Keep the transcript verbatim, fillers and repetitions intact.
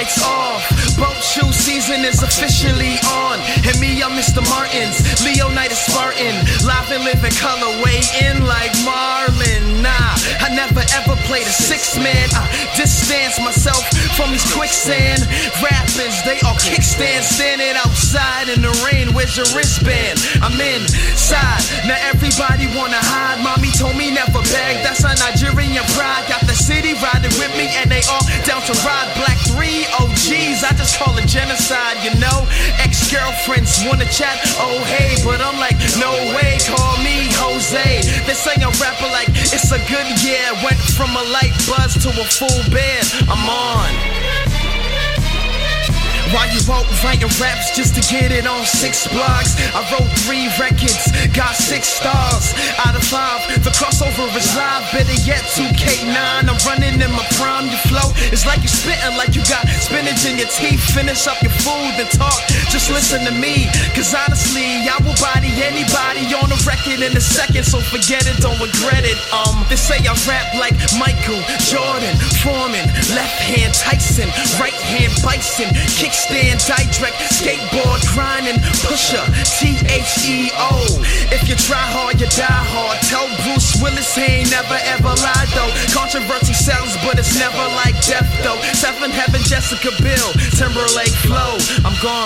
lights off. Boat shoe season is officially on. And me, I'm Mister Martins, Leonidas Spartan. Live and live in color, way in like Marlon. Nah, I never ever played a six man. I distance myself from these quicksand rappers. They all kickstand, standing outside in the rain. Where's your wristband? I'm inside. Now everybody wanna hide. Mommy told me never beg. That's a Nigerian pride. Got the city riding with me, and they all down to ride. Black three O Gs. I just call it genocide, you know. Ex-girlfriends wanna chat. Oh hey, but I'm like, no way. Call me Jose. They say a rapper like it's a good year. Went from a light buzz to a full band. I'm on. Why you out writing raps just to get it on six blogs? I wrote three records, got six stars out of five. The crossover is live, better yet two K nine. I'm running in my prime, your flow is like you spitting like you got spinach in your teeth. Finish up your food and talk, just listen to me. Cause honestly, I will body anybody on a record in a second. So forget it, don't regret it. Um, They say I rap like Michael Jordan, Foreman, left hand Tyson, right hand Bison, kickstand Dydrek, skateboard grinding, pusher, T H E O. If you try hard, you die hard. Tell Bruce Willis he ain't never ever lied though. Controversy sells, but it's never like death though. Seven Heaven, Jessica Biel, Timberlake flow. I'm gone.